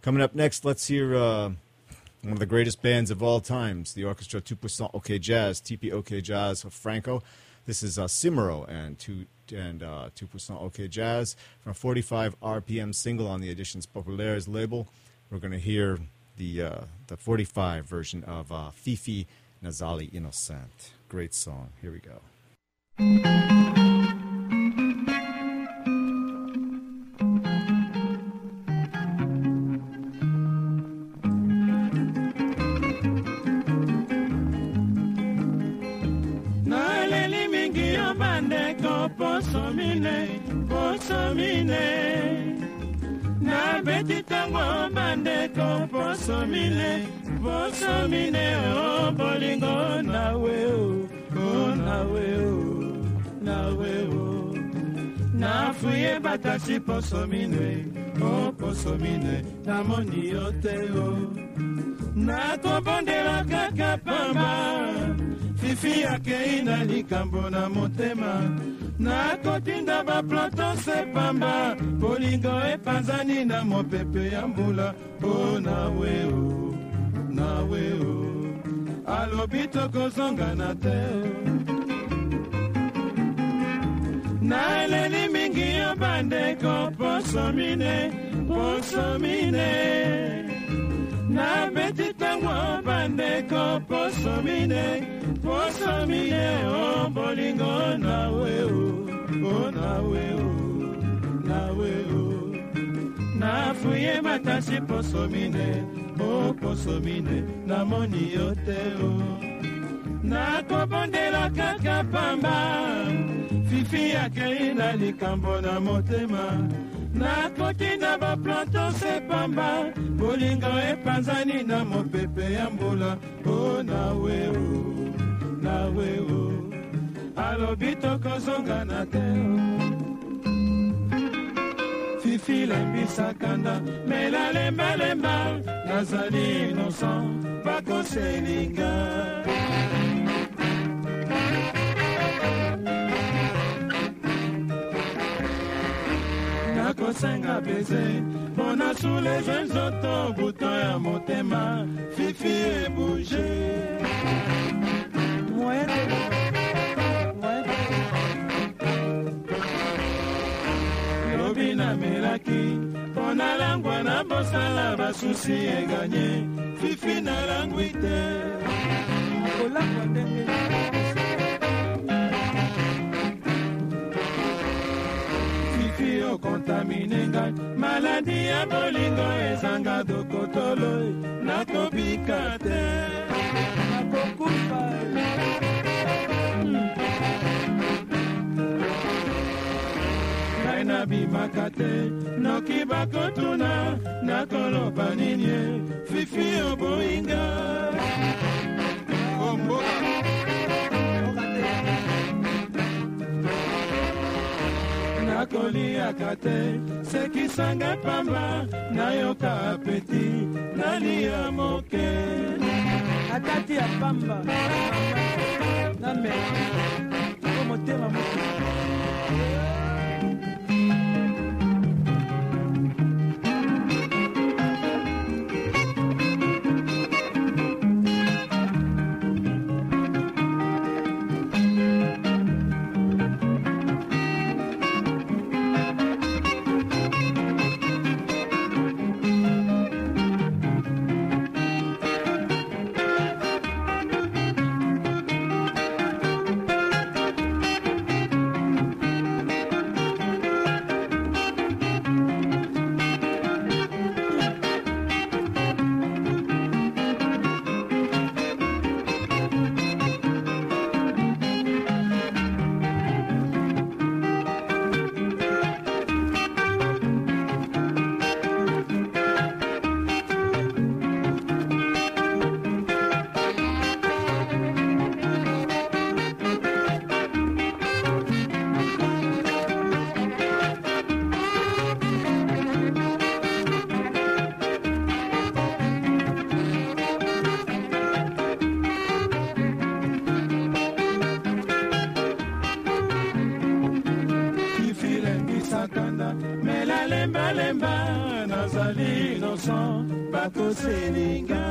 Coming up next, let's hear one of the greatest bands of all times, the orchestra 2% OK Jazz, TP Jazz of Franco. This is Cimero and 2% OK Jazz from a 45 RPM single on the Editions Populaires label. We're going to hear the 45 version of Fifi Nazali Innocent. Great song. Here we go. Na beti tango bandeko posomine o bolingo nawe o na fuye batasi posomine na moni oteo na kobondela kaka pamba fifi yake ina likambo na motema na kotinda baplanto sepamba bolingo epanzani na mopepe ya mbula o nawe o alobi tokozonga na te na eleli mingi yo bandeko posomine na beti tango bandeko posomine o bolingo nawe o na fuye matasi posomine na moni yo te o na kobondela kaka pamba fifi yake na likambo na motema na kotinda baplanto sepamba bolingo epanzani na mopepe ya mbula o nawe o alobi tokozonga na te fifi lembisa kanda mela lembalemba nazali innocent bakoselinga nakosenga beze mpona souleve nzoto buto ya motema fifi ebouge lobi namelaki mpona langwa na bosala basusi eganye fifi nalangwi te kolangwa ndenge kontamine ngai maladi ya bolingo ezanga dokotolo nakobika te nakokufa ngai nabimaka te noki bakotuna nakoloba nini fifi oboyinga nakoliaka te sekisanga pamba nayoka apeti nalia moke akati ya pamba namela omotema moke innocent bakoselinga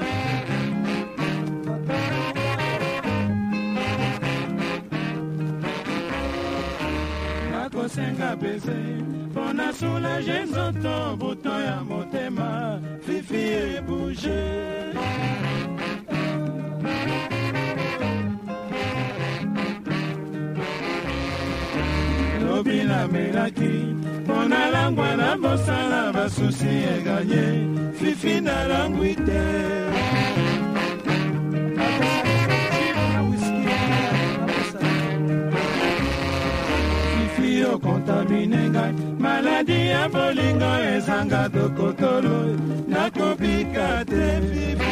nakosenga beze mpo na soulage nzoto buto ya motema fifi ebouge lobi namelaki mpo nalangwa na bosala basusi eganye fifi nalangwi te fifi okontamine ngai maladi ya bolingo ezanga dokotolo nakobika te fifi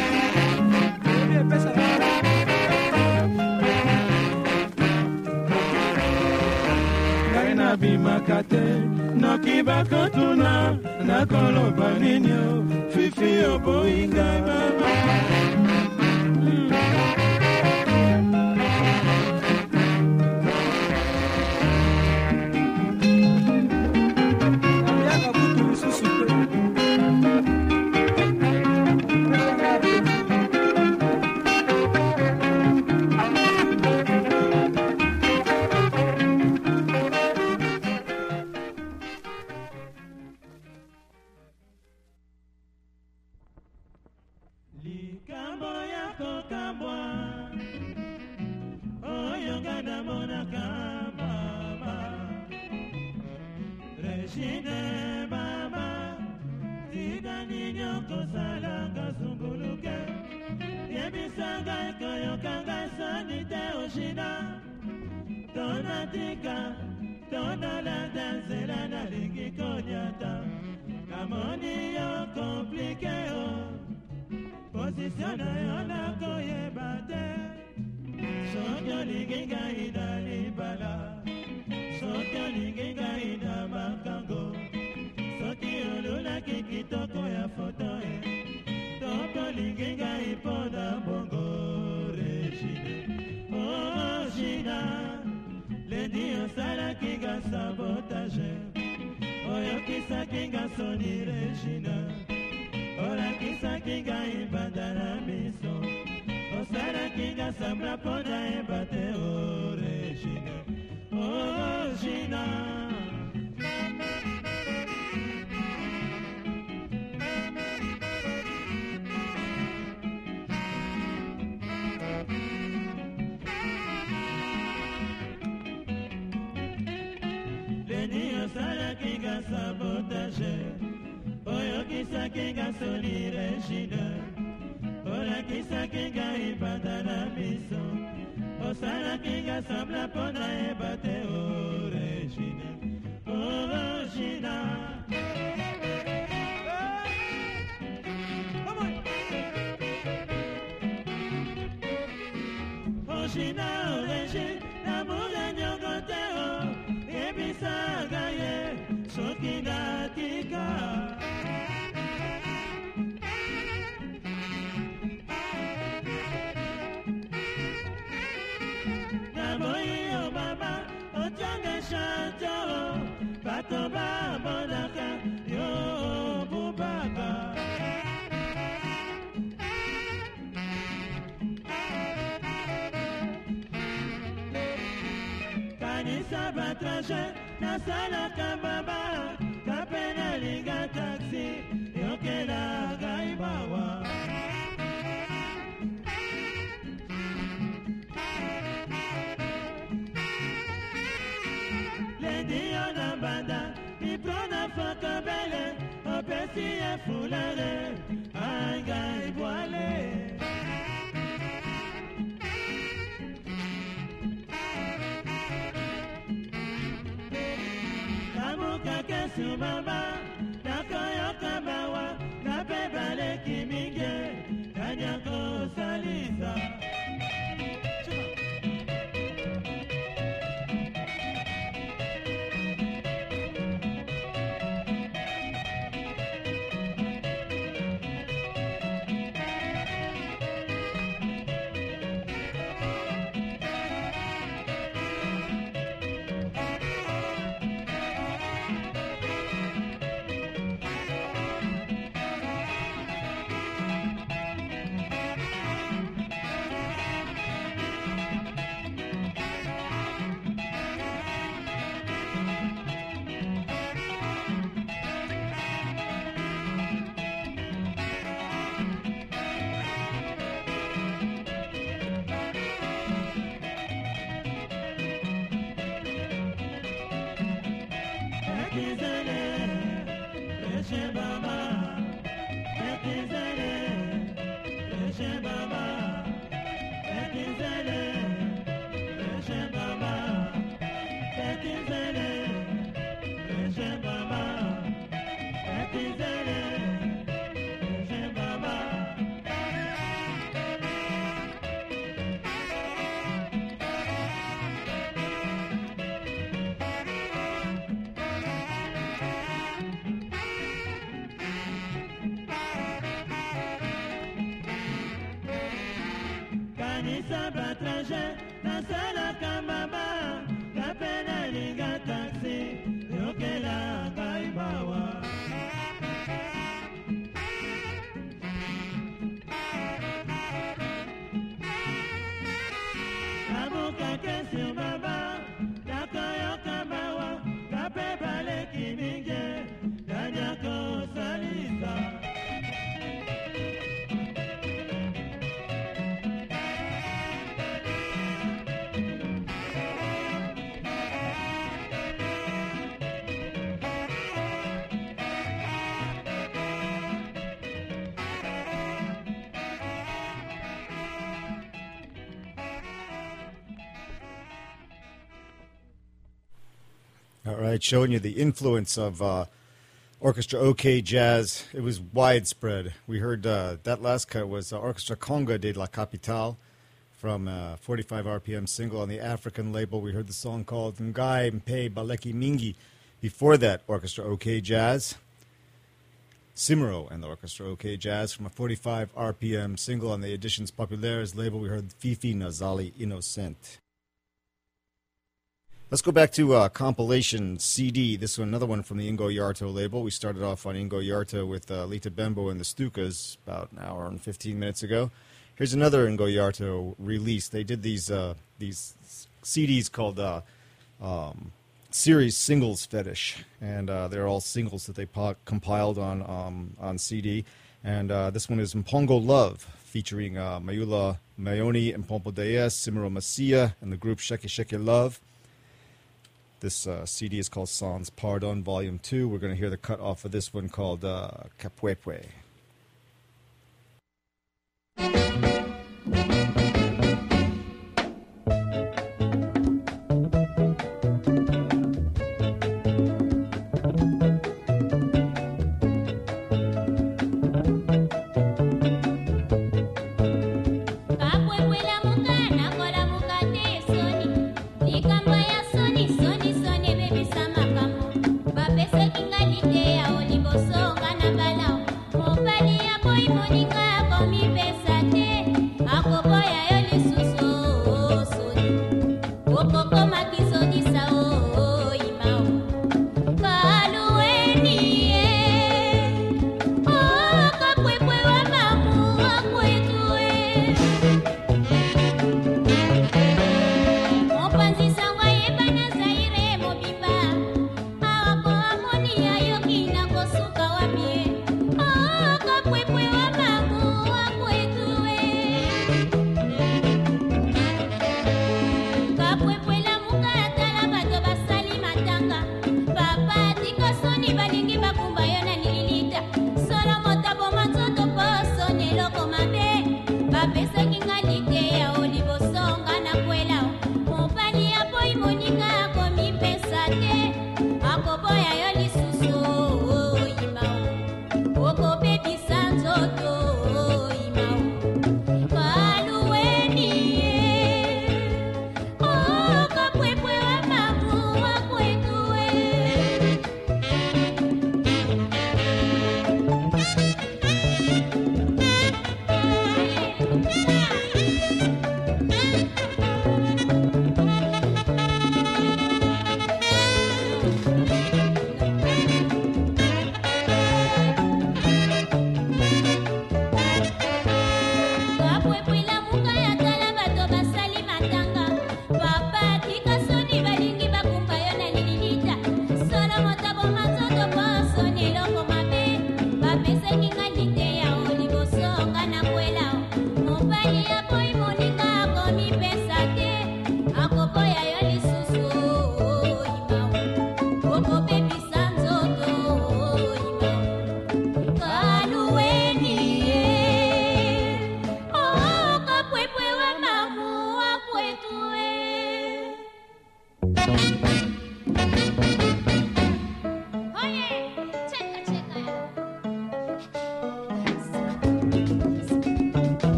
nabimaka te noki bakotuna nakoloba nini o fifi oboyi ngai mama kanisa batraje nasalaka mama kapena linga taxi yokela ngai bawa abuka kesio baba takoyoka bawa kape baleki minge danyako salisa All right, showing you the influence of Orchestra OK Jazz. It was widespread. We heard that last cut was Orchestra Conga de la Capitale from 45 RPM single on the African label. We heard the song called Ngai Mpe Baleki Mingi. Before that, Orchestra OK Jazz. Simero and the Orchestra OK Jazz from a 45 RPM single on the Editions Populaires label. We heard Fifi Nazali Innocent. Let's go back to compilation CD. This one, another one from the Ingo Yarto label. We started off on Ingo Yarto with Lita Bembo and the Stukas about an hour and 15 minutes ago. Here's another Ingo Yarto release. They did these CDs called Series Singles Fetish, and they're all singles that they compiled on CD. And this one is Mpongo Love, featuring Mayula Mayoni and Pompo Deyes, Simero Masia, and the group Sheke Sheke Love. This CD is called Sans Pardon, Volume 2. We're going to hear the cut off of this one called Kapwepwe.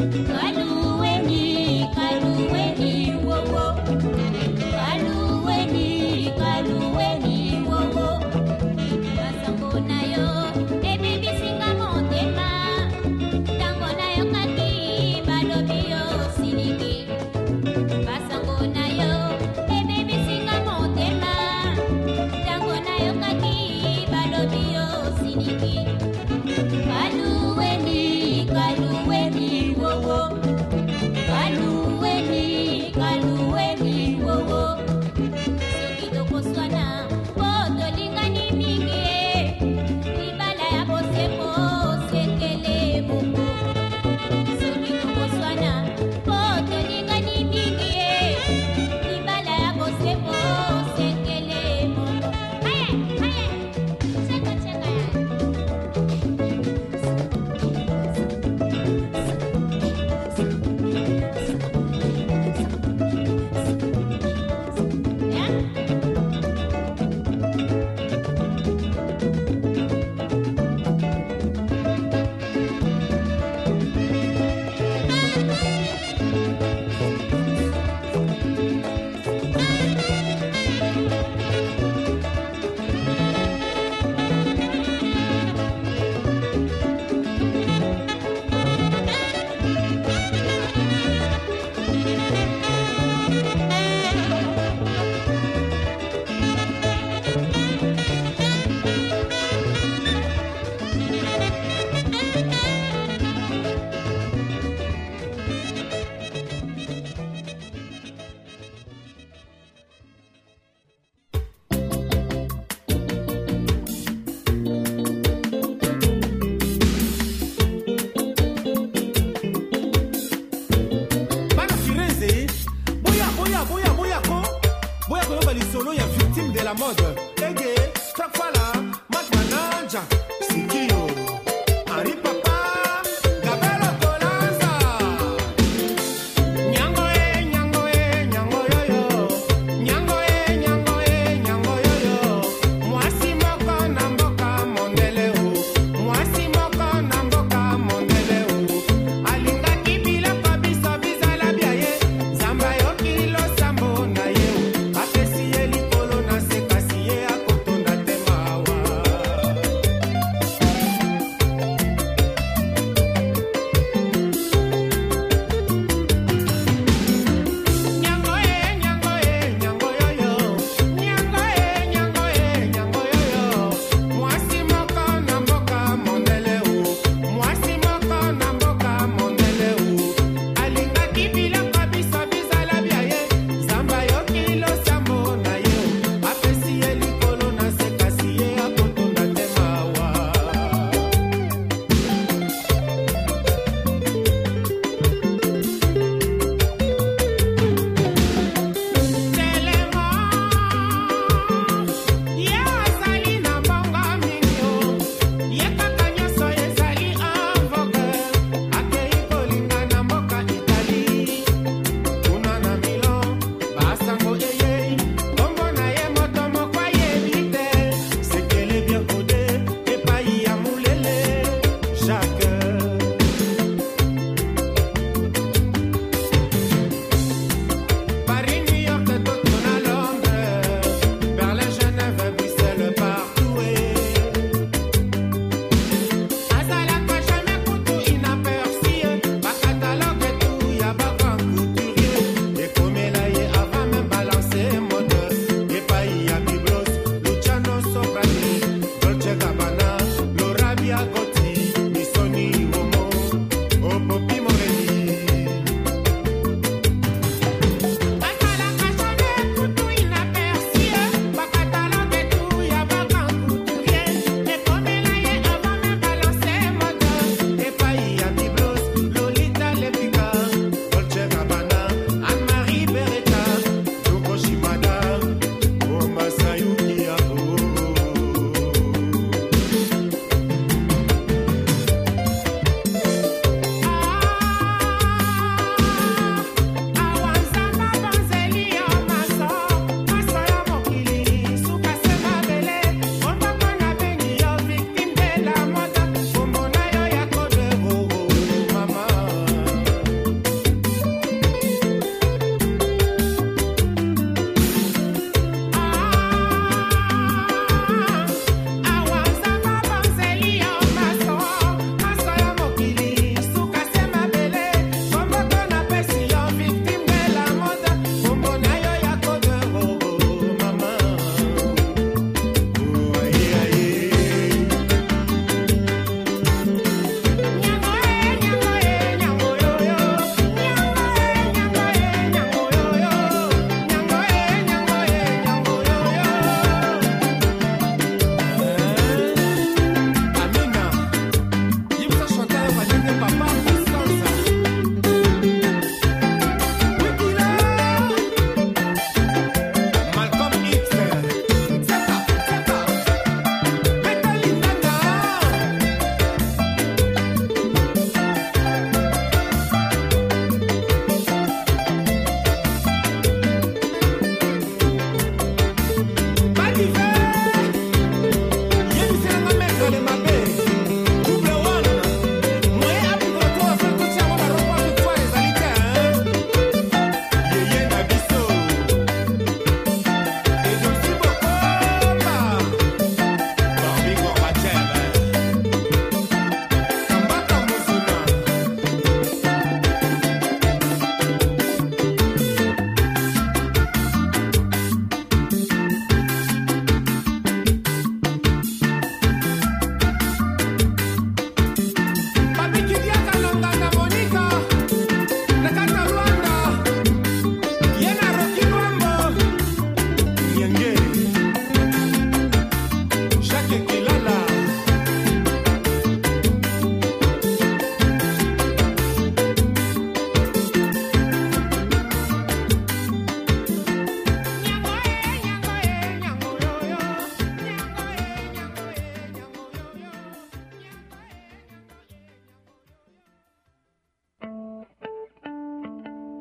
Sambo na ye, apesi ye likolo na sekasi ye.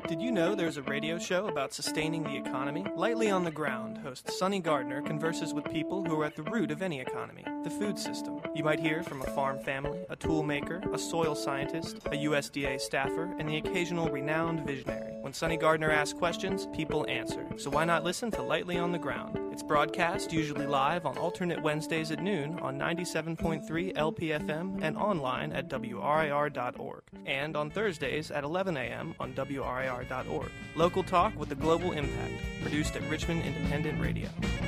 Did you know there's a radio show about sustaining the economy? Lightly on the Ground, host Sonny Gardner converses with people who are at the root of any economy, the food system. You might hear from a farm family, a tool maker, a soil scientist, a USDA staffer, and the occasional renowned visionary. When Sonny Gardner asks questions, people answer. So why not listen to Lightly on the Ground? It's broadcast usually live on alternate Wednesdays at noon on 97.3 LPFM and online at WRIR.org. And on Thursdays at 11 a.m. on WRIR.org. Local talk with a global impact. Produced at Richmond Independent Radio.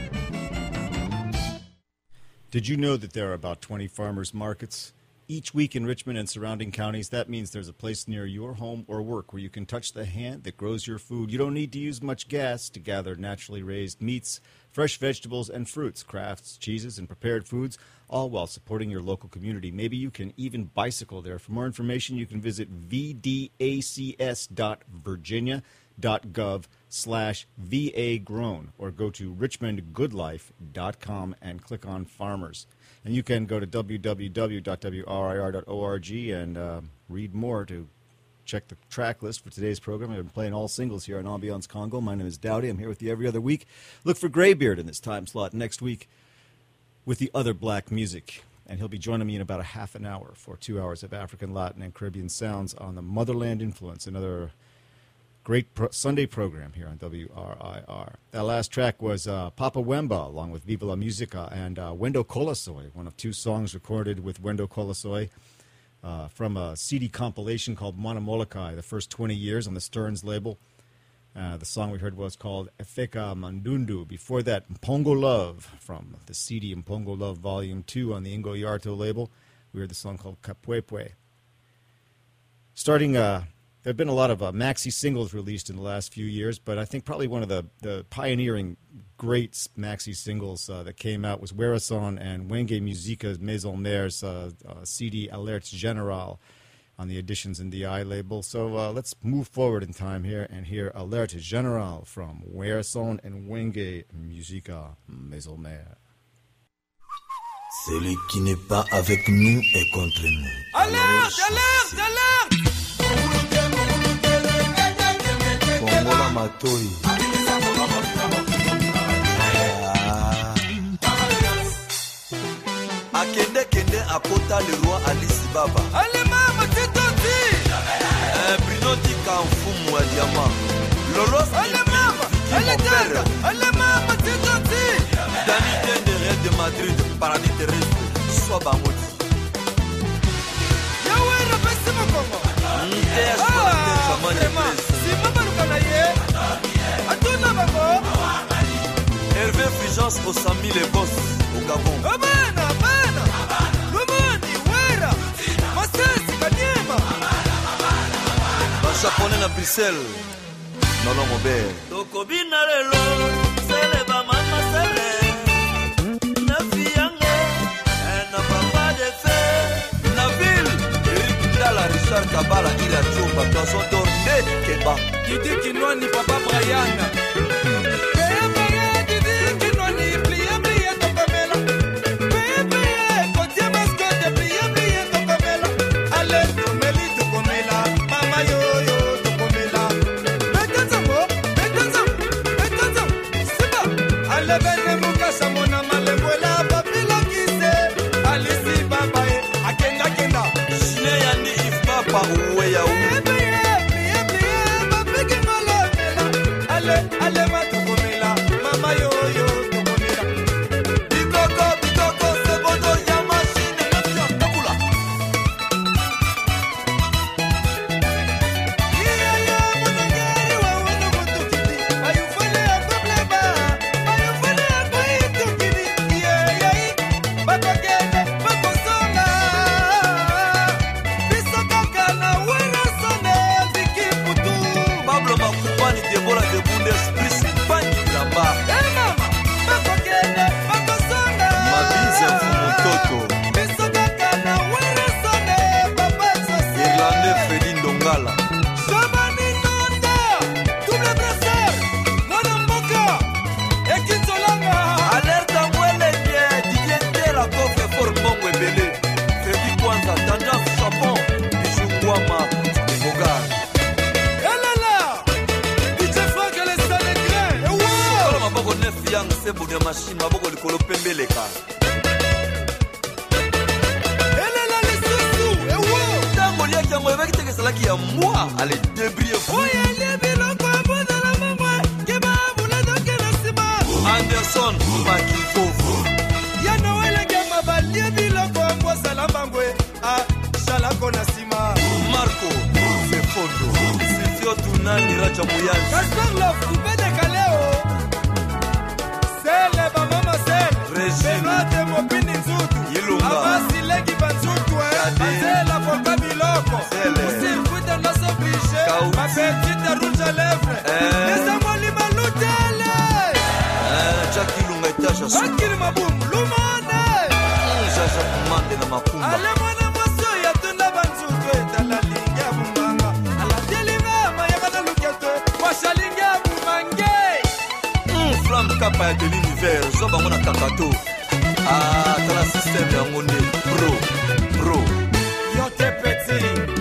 Did you know that there are about 20 farmers markets each week in Richmond and surrounding counties? That means there's a place near your home or work where you can touch the hand that grows your food. You don't need to use much gas to gather naturally raised meats, fresh vegetables and fruits, crafts, cheeses, and prepared foods, all while supporting your local community. Maybe you can even bicycle there. For more information, you can visit vdacs.virginia.gov/VA-grown or go to richmondgoodlife.com and click on farmers. And you can go to www.wrir.org and read more to check the track list for today's program. I've been playing all singles here on Ambiance Congo. My name is Dowdy. I'm here with you every other week. Look for Greybeard in this time slot next week with the other black music. And he'll be joining me in about a half an hour for 2 hours of African, Latin, and Caribbean sounds on the Motherland Influence, another great Sunday program here on WRIR. That last track was Papa Wemba, along with Viva la Musica, and Wendo Kolosoy, one of two songs recorded with Wendo Kolosoy from a CD compilation called Mwana Molokai, the first 20 years on the Stearns label. The song we heard was called Efeka Mandundu. Before that, Mpongo Love from the CD Mpongo Love Volume 2 on the Ingo Yarto label. We heard the song called Kapwepwe. Starting, there have been a lot of maxi singles released in the last few years, but I think probably one of the pioneering great maxi singles that came out was Werason and Wenge Musica's Maison Mère's CD Alerte Générale on the Editions in the Eye label. So let's move forward in time here and hear Alerte Générale from Werason and Wenge Musica Maison Mère. Celui qui n'est pas avec nous est contre nous. Alerte, alerte, alerte! Kongola Matoi. Akende kende akota le roi Alice Baba. Allez mama, titoti! Bruno Tika mfumu wa diamant. Lolos Allez mama, allez tanda! Allez mama, titoti! Dani Dende Real de Madrid, paradis terrestre. Sois bamoti. Yawera besi mokongo. Vraiment, si mama lukanaye. Atuna bango. Hervé Fulgence au Sami les boss au Gabon. Abana, abana. Lumoni, wera. Masesi, kanyema. Un japonais na Bruxelles. Non, non, mon père. Tokobina lelo, sele ba mama sele. Na fiange, Na papa de feu. La ville. Eric Ndala, Richard Kabala, il a Chomba, Poisson d'or, Keba. Didi Kinwani, papa Brian. te bonia machine maboko likolo pembeleka. Elela lisusu ewo. Tango liaki yango ebaki teke salaki ya moi ale débrouiller fou. Oya lebiloko abona la mangwe keba bula doke na sima. Anderson Makifofu. Ya Noel ngema balie biloko ambosa la mangwe a shalako na sima. Marco Sefondo. Sifio tunani racha muyanzi. Kasper Love kupende kaleo. Sele ba mama sele. Benate mopini nzutu. Ilunga. Abasi legi banzutu Azela poka biloko. Usir kuta noso oblige. Ma petite rouge à lèvres. Nesa mwali malutele. Jackie Ilunga itasha su. Akili mabum lumane. Jaja kumande na mapumba. Ale mwana mwaso ya tunda banzutu etala linga bumanga. Ala telinga mayaka na luketo. Washa linga bumange. Flamme kapa ya de l'univers. Zoba mwana kakato. Tala système ya ngonde. Bro. Yo te petit.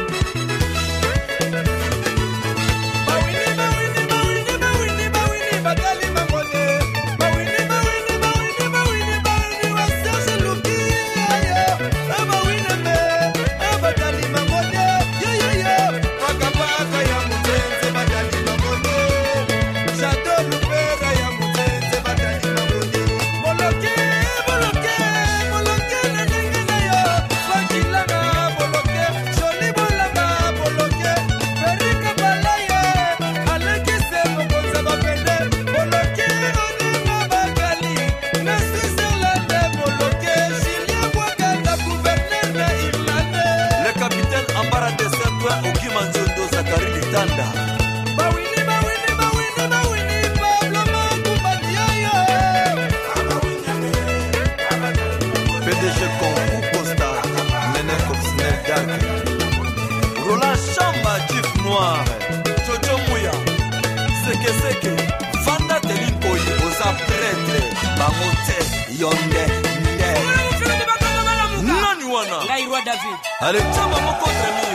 Allez, tiens, maman, contre lui.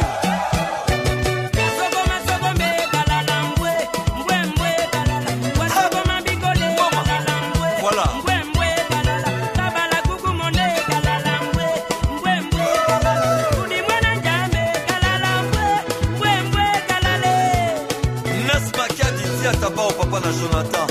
Voilà. Nesma qui a dit à ta part au papa na Jonathan.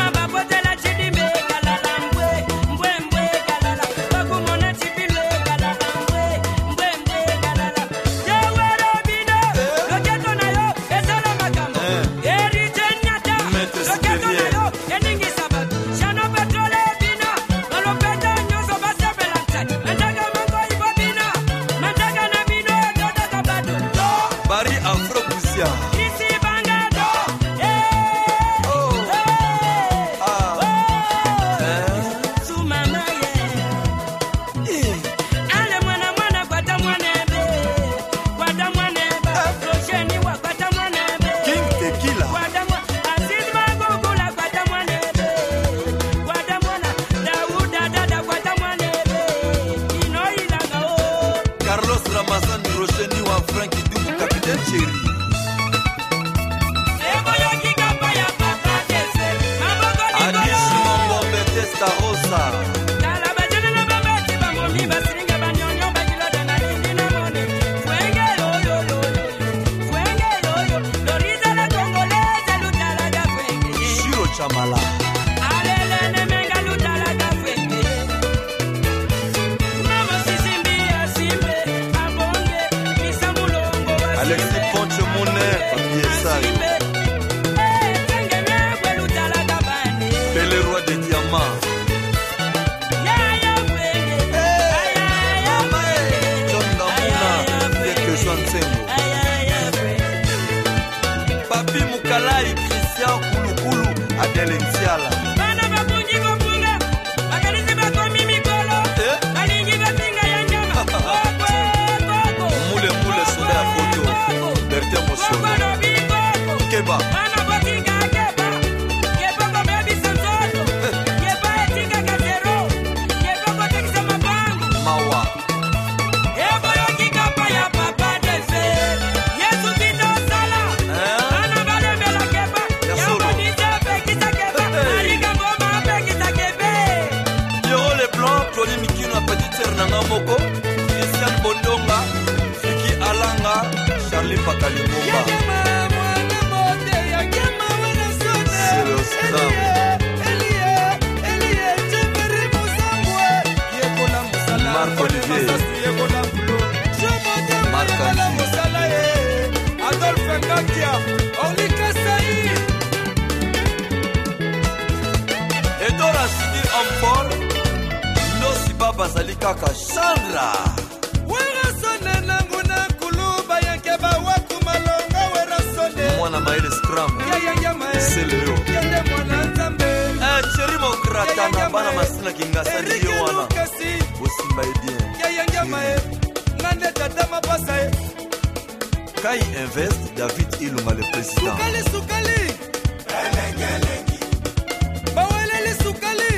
Papi Mukalai, Christian Kulukulu, Adele Ntiala. Moule Soda ya Koto, Berthe Mosono, Keba. Mawa. Ngakia, Orlika Saï. Edora Sidi Amfor, Nosi Baba Zalikaka Chandra. Wera sonne nanguna kuluba yankeba wakumalonga wera sonne. Mwana Maele Scrum. Ya mae. Seleo. Yende mwana nzambe. Cherimo Kratana Bana Masina Kingasa Dio wana. Bosimba Edien. Ya mae. Ngande tatama pasae. Kai Invest, David Ilunga le président. Sukali. Baweleli sukali.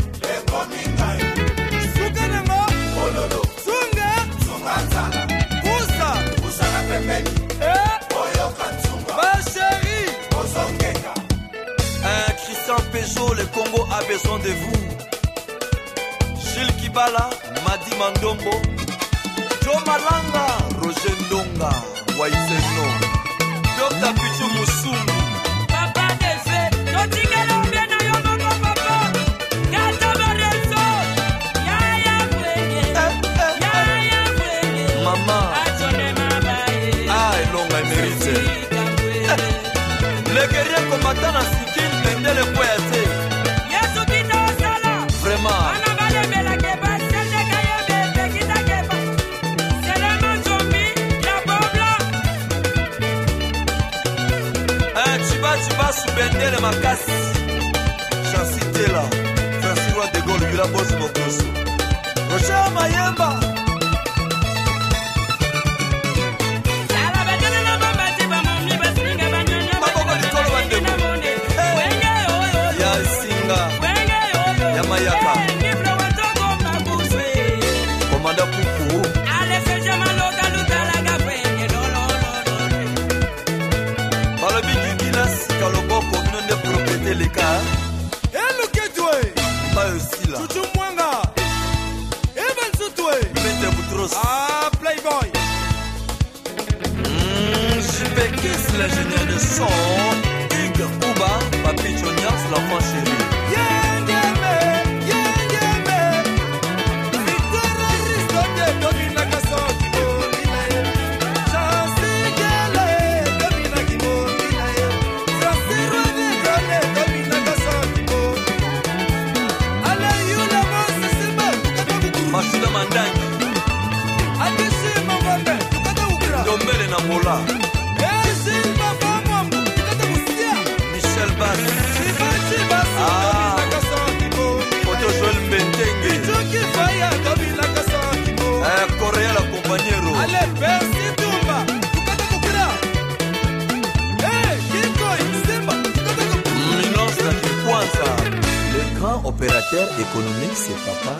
Sukananga. Ololo. Sunga. Sunganzala. Kusa na pembeni. Oyo katsunga. Ba chéri. Ozongeka. Christian Peugeot, le Congo a besoin de vous. Gilles Kibala, Madi Mandombo, Joe Malanga, Roger Ndonga, Waizeno, Dr. Pichu Musumu. Papa Dese, Totika Lombe na Yomoko Papa, Gata Lorenzo, Yaya Kwenge, Yaya Kwenge, Mama, Achone Mabaye, Elonga mérite. Le guerrier combattant à Sikil, Mendele Kouyaté. Yesu Kita Osala, Vraiment. Anabale Bela Keba, Sende Kayebe, Pekita Keba, Selema Zombi, La Bobla. Chiba Subendele Makasi. Chancy Tela, Francis Roy de Gaulle, Villa Boss Mokoso. Roger Mayemba. Yamayaka Komanda Pupu Balabi Ginas Kaloboko Nonde propriété les cas Hello Ketwe. Pas aussi là Chuchu Mwanga. Evan Sutwe. Mete Boutros Playboy. JP Kiss l'ingénieur de son Hugues Ouba Papi Chonias l'enfant chéri Mashuda Mandangi Dombele na Mola Michel Bass Photo Joël Mbentenge Correa la Compagnero Minos na Kikwanza Le grand opérateur économique c'est papa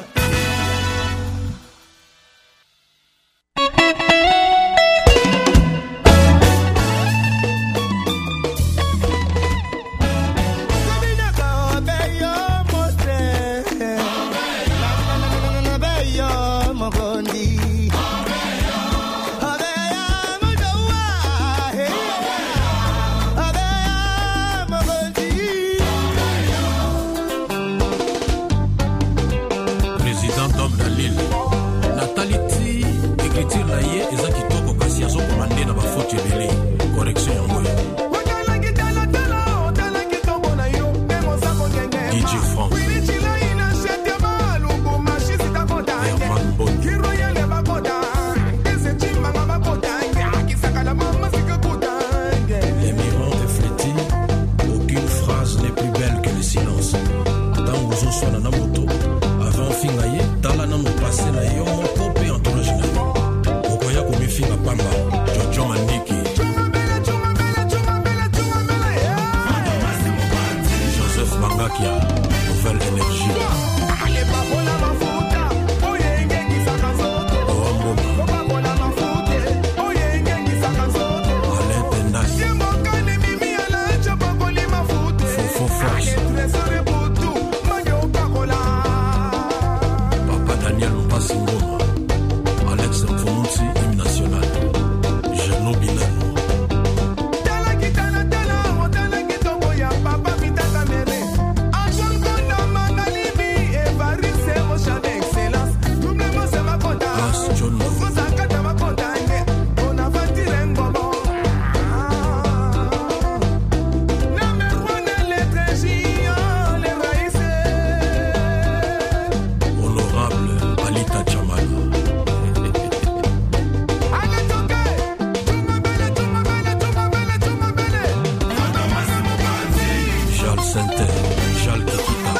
Center, Jal Kikita,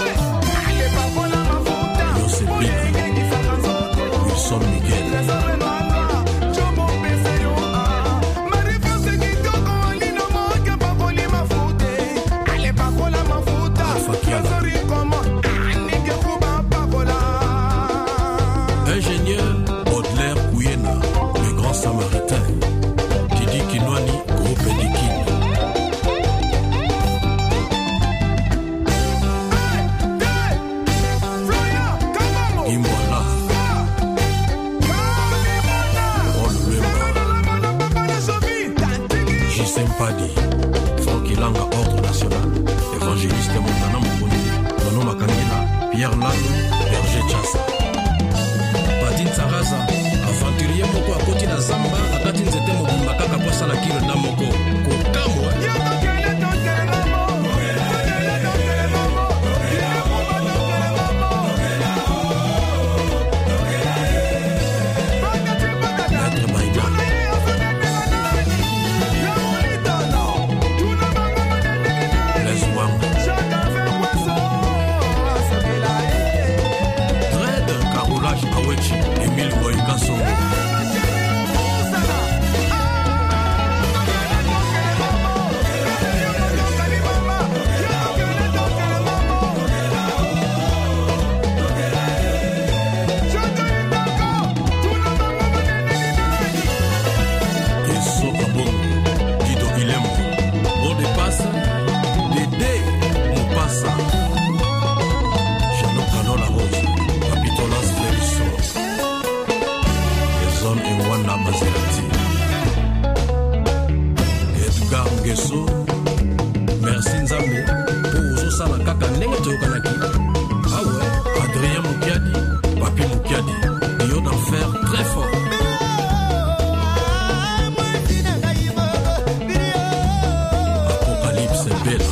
Yosef Bila, Wilson Miguel, ingénieur Baudelaire Kouyena, le grand samaritain, Didi Kinwani, groupe Edikin. Imbola, Paul Lemba, J.C. Mpadi, Francky Langa, Ordre National, évangéliste Montana Mokondi, Nono Makangila, Pierre Lalo, Berger Chassa. Badin Saraza, aventurier moko akoti na zamba, akati nzete mobimba kaka posa la kilo na moko. Kokamwa. Maître Maïda. Les Ouang. Dred, Carolage Awechi, Emile Moïkasso. Yesso Abongo, Guido Ilemo, Bode Passa, Dédé Mopassa, Jeannot Canola Rose, Capitolas Flerisson, Ezon Ewana Maserati, Edgar Nguesso, merci Nzambe, pour Ososala Kaka Ndenge Toyokanaki. Ah ouais, Adrien Moukiadi, Papi Moukiadi, Dio d'enfer très fort. Apocalypse Bella.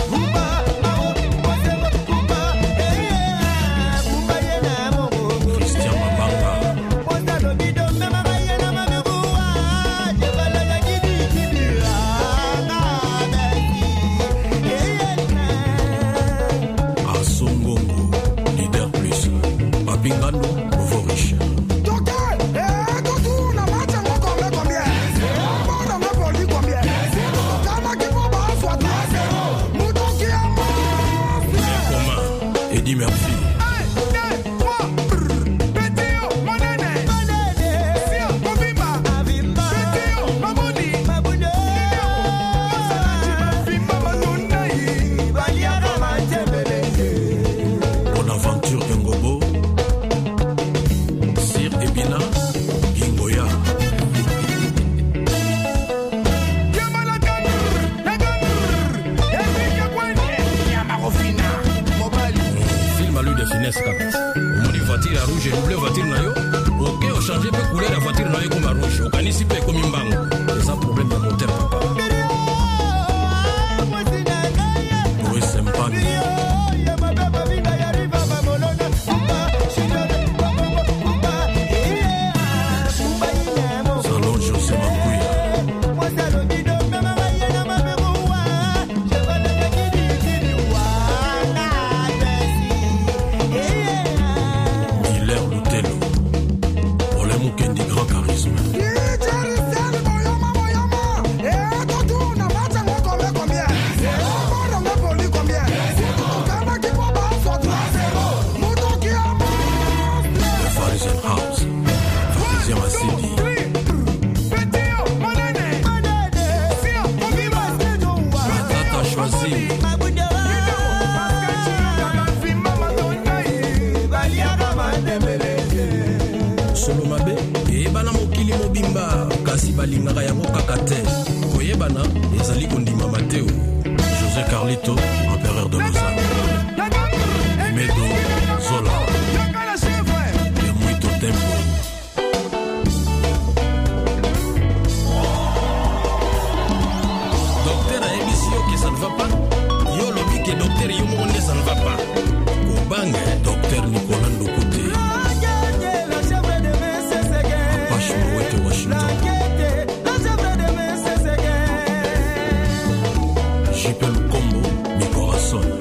Christian Mabanga. Asongongo, leader plus. Papingano, nouveau riche. Eddie Murphy. Bonaventure Ngobo. Sir Ebina. Gingoya. Film à lui de finesse kaka. On dit voiture à rouge et double voiture na yo. OK, on change peu couleur la voiture na yo comme rouge. On kanisi pe comme mbango. C'est ça problème de moteur papa. Oui, c'est mpani. Salon José Mangouya. Hilaire Loutelo. Olé Mukendi, grand charisme. The Farisian House. Farisian Massidi. Matata choisi. Solo mabe eyebana mokili mobimba kasi balingaka yango kaka te koyebana ezali kondima mateo. José Carlito, empereur de Lausanne. Medo Zola. Le Muito Tempo. Docteur a émission que ça ne va pas. Yo lobi que docteur yo monde ça ne va pas. Kobange docteur Nicolas Ndokote. Apache Mowete Washington. JP Lukombo, mi corazón.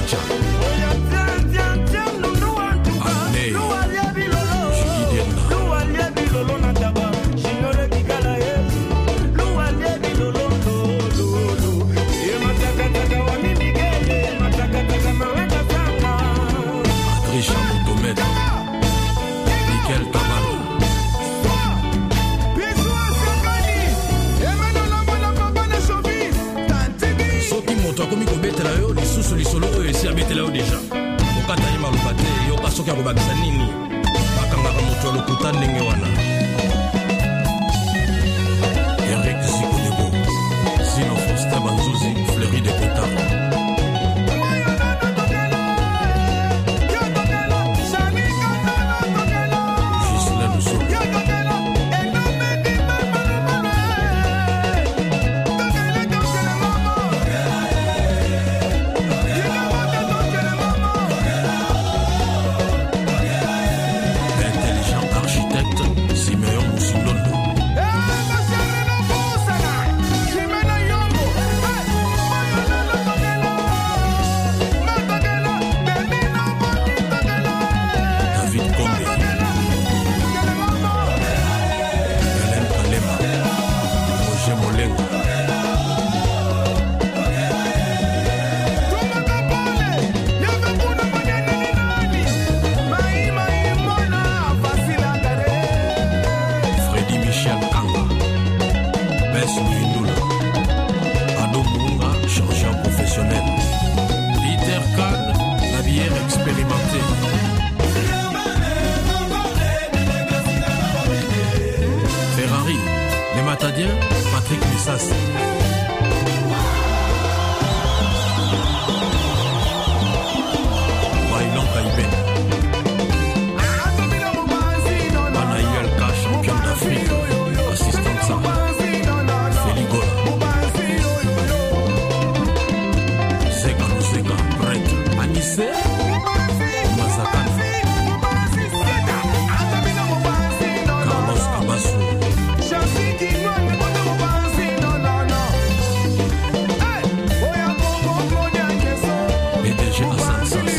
Chacha. Ané. Julie Denna. Adricha Motomètre. Nickel Tabalo. Soki moto akomi kobetela yo lisusu lisolo oyo esi abetela yo deja okata ye maloba te yoka soki akobakisa nini bakangaka moto ya lokuta ndenge wana Eric Zikodebo Zino Foster Banzuzi Fleury de Cotard Gislaine Zo Intelligent architecte Simeon Moussindondo David Kombe Hélène Kalema Roger Molenga Freddy Michel Kanga Bess Louindoula Ado Munga Chercheur professionnel Peter Kahn La bière expérimentée Ferrari Les Matadiens Patrick Messas Bailon Kaïben Anaïel K champion d'Afrique Assistant Sarah Feligola Zeka prêtre Anissé Mazakana Carlos Cabasso PDG Hassan Sass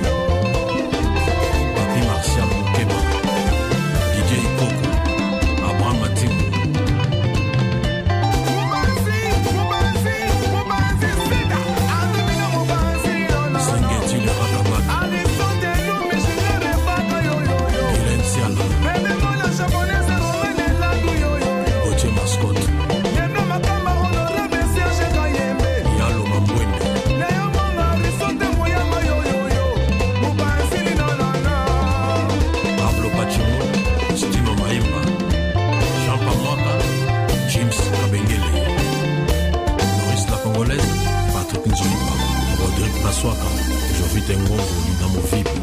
Papi Martial Moukeba DJ Coco Abraham Matim Sengeti le Rakabat Hélène Siala Gauthier Mascotte Yalo Mambwende Pablo Pachimo Stino Maimba Jean Pamwaka James Kabengele Maurice la Congolaise Patrick Nzouipa Rodrigue Paswaka Jovite Ngongo Linamovible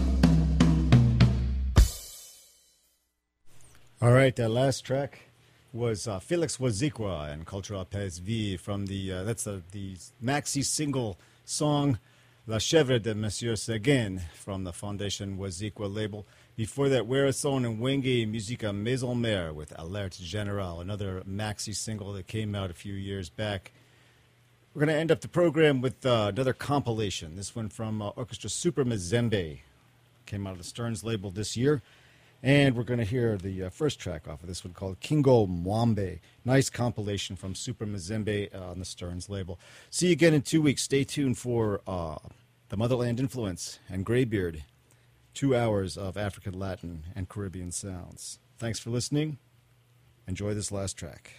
All right, that last track was Felix Wazikwa and Cultural PSV from the maxi single song La Chèvre de Monsieur Seguin from the Foundation Wazikwa label. Before that, Werason and Wenge Musica Maison Mère with Alerte General, another maxi single that came out a few years back. We're going to end up the program with another compilation. This one from Orchestra Super Mazembe. Came out of the Stearns label this year. And we're going to hear the first track off of this one called Kingo Mwambe. Nice compilation from Super Mazembe on the Stearns label. See you again in 2 weeks. Stay tuned for the Motherland Influence and Greybeard. 2 hours of African, Latin, and Caribbean sounds. Thanks for listening. Enjoy this last track.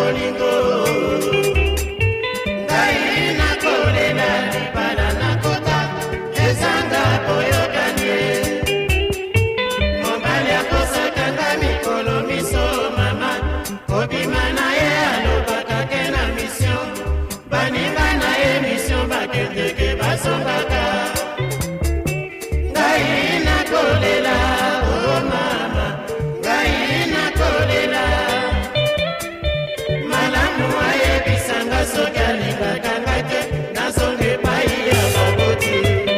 bolingo ngai nakolela libala nakota ezanga boyokani mobali akosakanga mikolo miso mama kobima na ye alobaka ke na mission baninga na ye mission bakendeke basongaka ngai nakolela oh mama ngai nakolela malamu ayebisanga soki alingaka ngai te nazonga epai ya baboti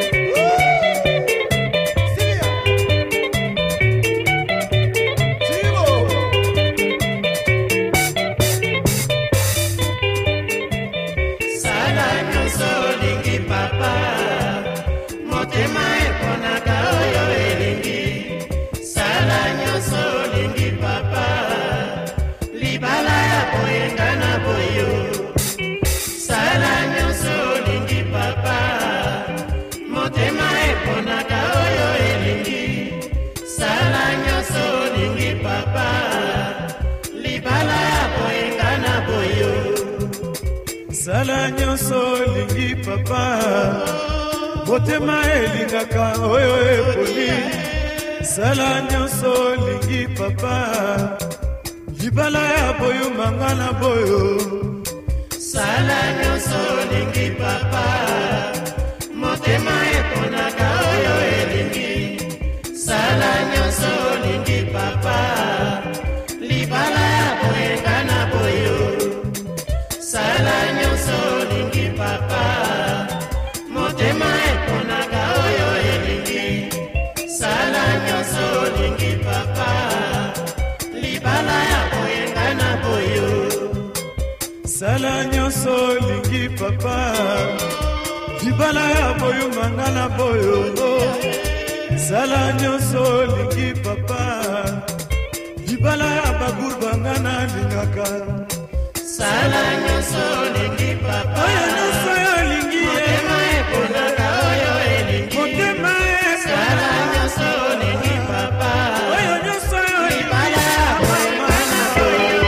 sala nyonso olingi papa motema eponaka oyo elingi sala nyonso olingi papa libala ya boyenga na boyo sala nyonso olingi papa motema eponaka oyo elingi sala nyonso olingi papa libala ya boyenga na boyo sala nyonso olingi papa motema elingaka oyo eponi sala nyonso olingi papa libala ya boyo manga na boyo sala nyonso olingi papa motema eponaka oyo elingi sala nyonso olingi papa libala ya boyenga na boyo sala nyonso olingi papa motema eponaka oyo elingi sala nyonso olingi papa libala ya boyenga na boyo sala nyonso olingi papa libala ya boyo manga na boyo sala nyonso olingi papa libala ya bagurbanga na lingaka sala nyonso olingi papa oyo nyonso olingi motema eponaka oyo elingi motema sala nyonso olingi papa oyo nyonso libala ya boyenga na boyo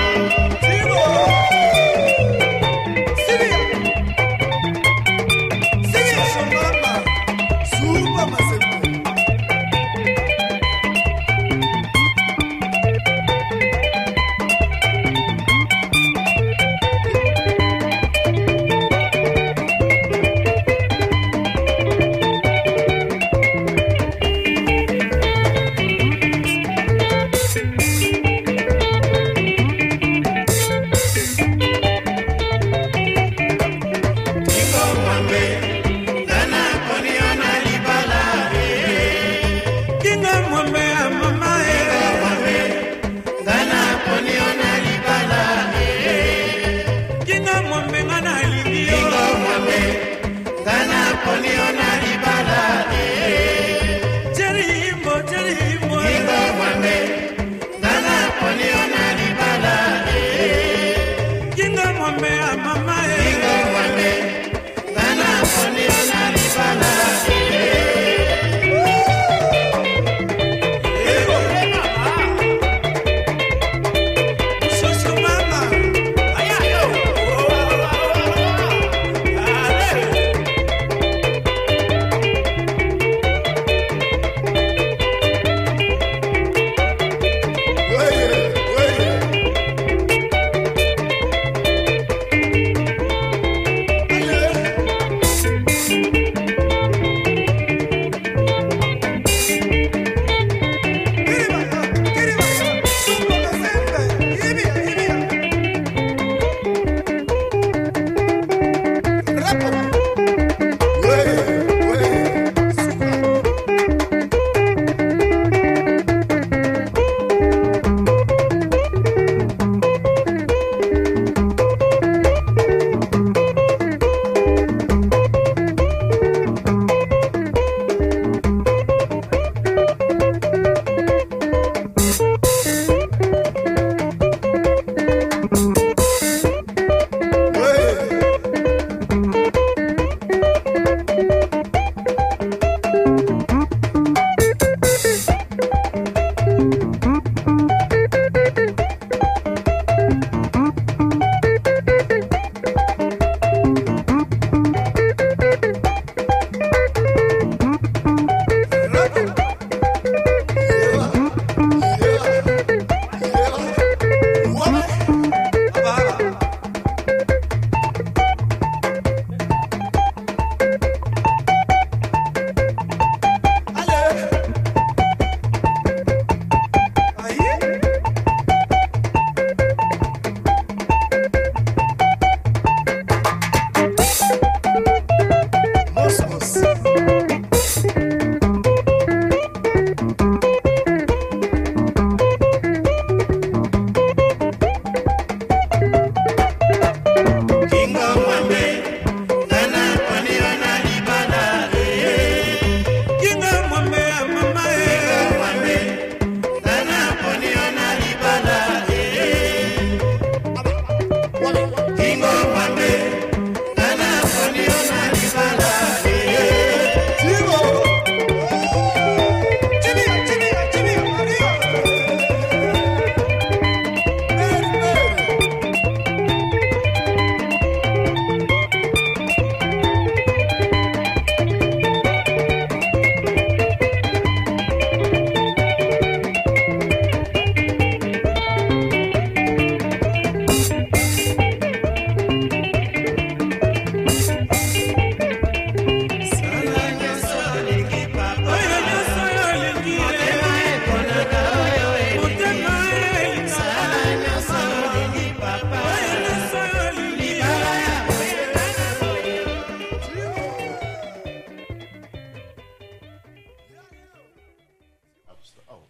lobster. Oh.